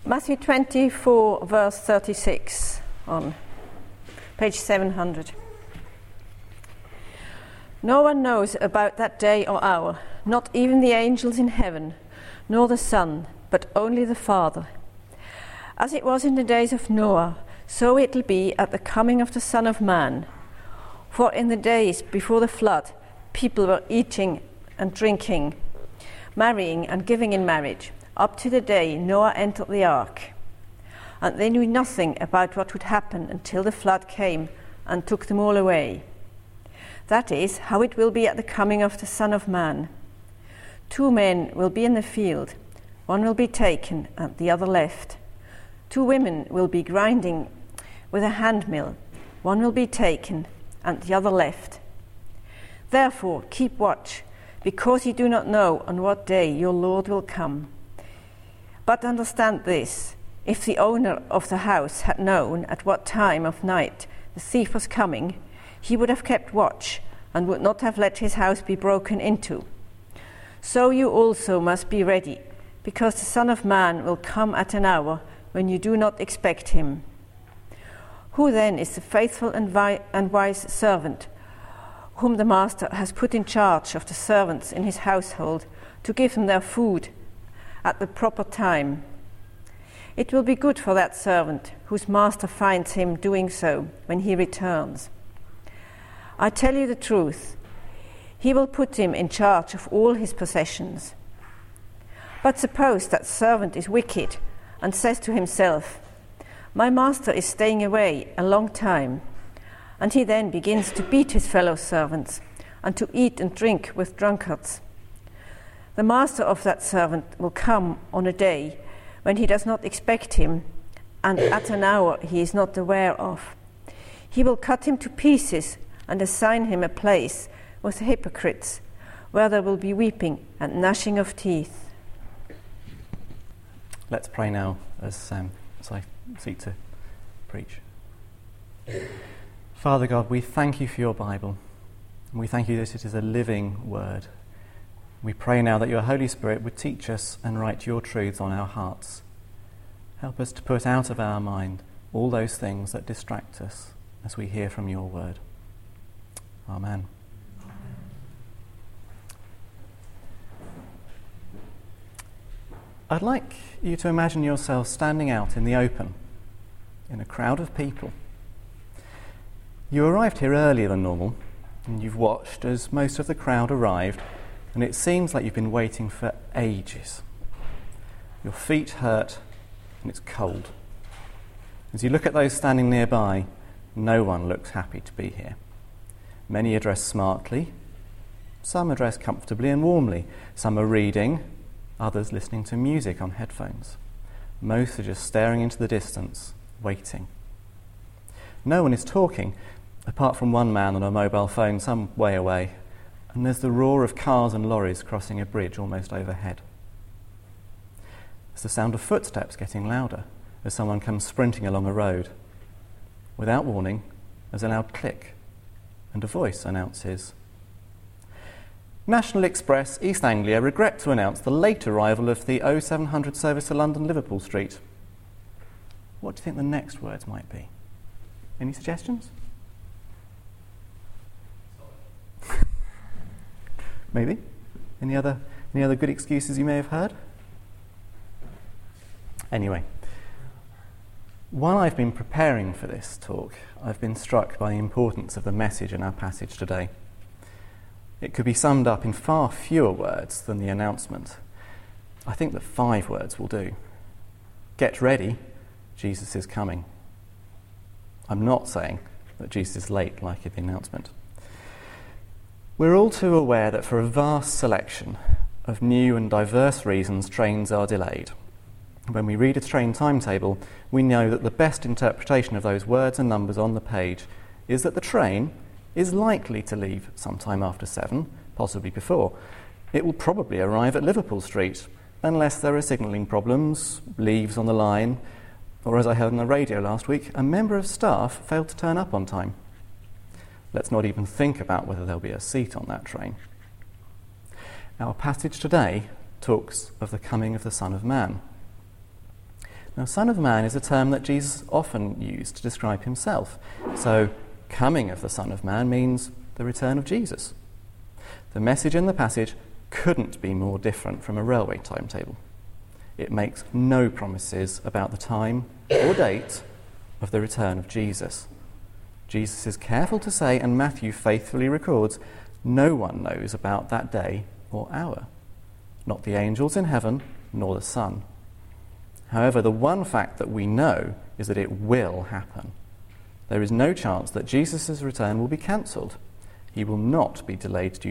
Matthew 24, verse 36, on page 700. No one knows about that day or hour, not even the angels in heaven, nor the Son, but only the Father. As it was in the days of Noah, so it will be at the coming of the Son of Man. For in the days before the flood, people were eating and drinking, marrying and giving in marriage, up to the day Noah entered the ark. And they knew nothing about what would happen until the flood came and took them all away. That is how it will be at the coming of the Son of Man. 2 men will be in the field, one will be taken and the other left. 2 women will be grinding with a handmill, one will be taken and the other left. Therefore keep watch, because you do not know on what day your Lord will come. But understand this, if the owner of the house had known at what time of night the thief was coming, he would have kept watch and would not have let his house be broken into. So you also must be ready, because the Son of Man will come at an hour when you do not expect him. Who then is the faithful and wise servant, whom the master has put in charge of the servants in his household to give them their food at the proper time? It will be good for that servant whose master finds him doing so when he returns. I tell you the truth, he will put him in charge of all his possessions. But suppose that servant is wicked and says to himself, "My master is staying away a long time," and he then begins to beat his fellow servants and to eat and drink with drunkards. The master of that servant will come on a day when he does not expect him, and at an hour he is not aware of. He will cut him to pieces and assign him a place with the hypocrites, where there will be weeping and gnashing of teeth. Let's pray now as I seek to preach. Father God, we thank you for your Bible, and we thank you that it is a living word. We pray now that your Holy Spirit would teach us and write your truths on our hearts. Help us to put out of our mind all those things that distract us as we hear from your word. Amen. I'd like you to imagine yourself standing out in the open, in a crowd of people. You arrived here earlier than normal, and you've watched as most of the crowd arrived, and it seems like you've been waiting for ages. Your feet hurt, and it's cold. As you look at those standing nearby, no one looks happy to be here. Many are dressed smartly, some are dressed comfortably and warmly, some are reading, others listening to music on headphones. Most are just staring into the distance, waiting. No one is talking, apart from one man on a mobile phone some way away, and there's the roar of cars and lorries crossing a bridge almost overhead. There's the sound of footsteps getting louder as someone comes sprinting along a road. Without warning, there's a loud click, and a voice announces, "National Express East Anglia regret to announce the late arrival of the 0700 service to London Liverpool Street." What do you think the next words might be? Any suggestions? Maybe? Any other good excuses you may have heard? Anyway, while I've been preparing for this talk, I've been struck by the importance of the message in our passage today. It could be summed up in far fewer words than the announcement. I think that 5 words will do. Get ready, Jesus is coming. I'm not saying that Jesus is late like in the announcement. We're all too aware that for a vast selection of new and diverse reasons, trains are delayed. When we read a train timetable, we know that the best interpretation of those words and numbers on the page is that the train is likely to leave sometime after 7, possibly before. It will probably arrive at Liverpool Street, unless there are signalling problems, leaves on the line, or as I heard on the radio last week, a member of staff failed to turn up on time. Let's not even think about whether there'll be a seat on that train. Our passage today talks of the coming of the Son of Man. Now, Son of Man is a term that Jesus often used to describe himself. So, coming of the Son of Man means the return of Jesus. The message in the passage couldn't be more different from a railway timetable. It makes no promises about the time or date of the return of Jesus. Jesus is careful to say, and Matthew faithfully records, no one knows about that day or hour, not the angels in heaven nor the Son. However, the one fact that we know is that it will happen. There is no chance that Jesus' return will be cancelled. He will not be delayed due